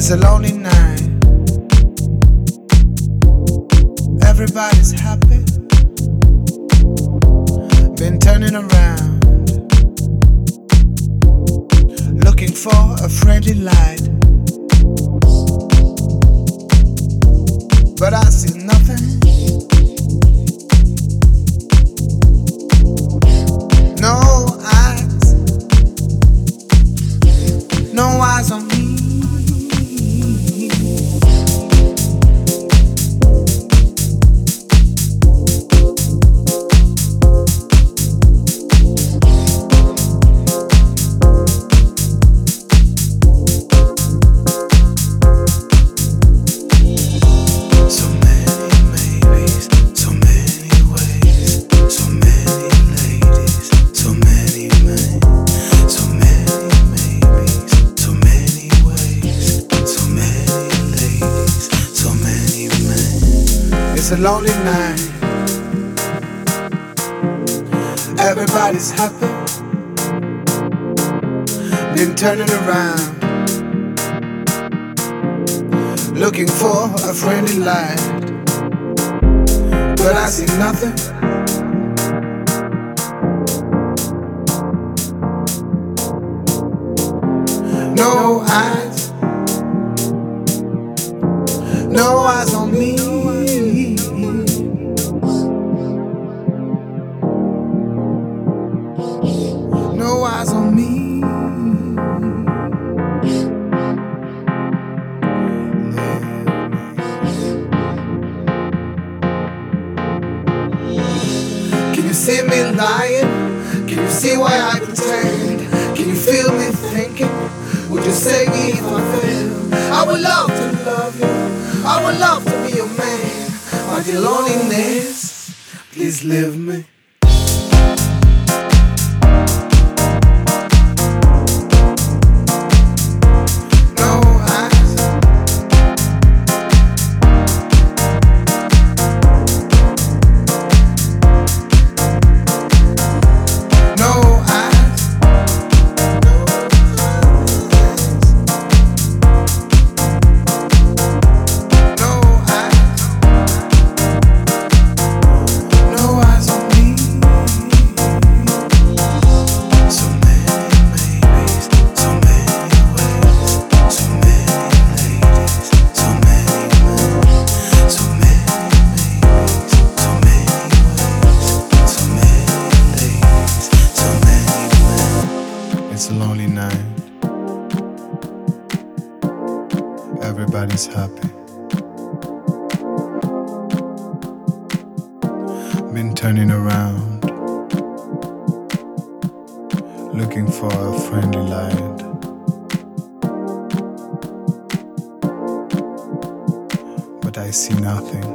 It's a lonely night. Everybody's happy. Been turning around, looking for a friendly light, but I see nothing. No eyes, no eyes on me. It's a lonely night. Everybody's happy. Been turning around, looking for a friendly light, but I see nothing. No eyes, no eyes on me. No eyes on me. Can you see me lying? Can you see why I pretend? Can you feel me thinking? Would you say me if I fail? I would love to love you. I would love to be your man. But your loneliness, please leave me. It's a lonely night. Everybody's happy. Been turning around, looking for a friendly light, but I see nothing.